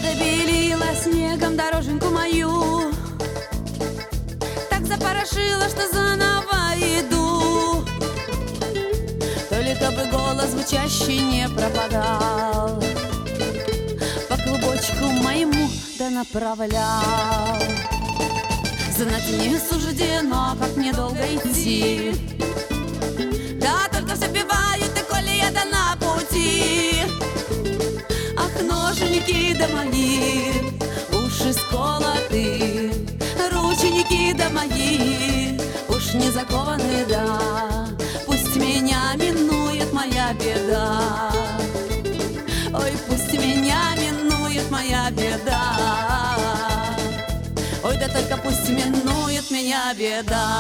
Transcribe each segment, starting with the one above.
Подобелила снегом дороженьку мою, так запорошила, что заново иду. Только бы голос звучащий не пропадал, по клубочку моему да направлял. Знать не суждено, как мне долго идти, да только все бивают, и коли я да на пути. Ах, ноженьки да мои, уши сколоты, рученьки да мои, уж не закованы, да. Пусть меня минует моя беда, ой, пусть меня минует моя беда, ой, да только пусть минует меня беда.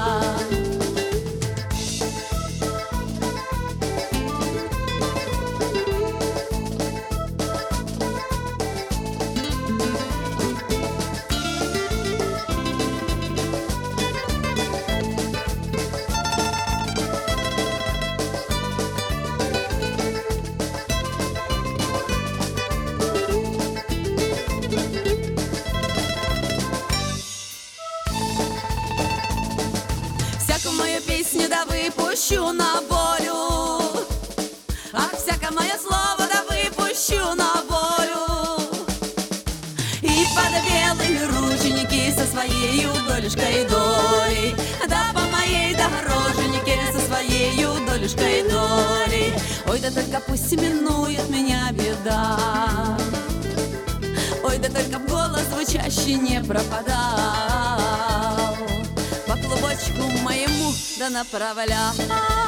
Всякую мою песню да выпущу на волю, ах, всякое мое слово да выпущу на волю. И под белые рученьки со своей долюшкой долей, да по моей дороженьке со своей долюшкой долей. Ой, да только пусть минует меня беда, ой, да только б голос звучащий не пропадал, по клубочку моему да направлял.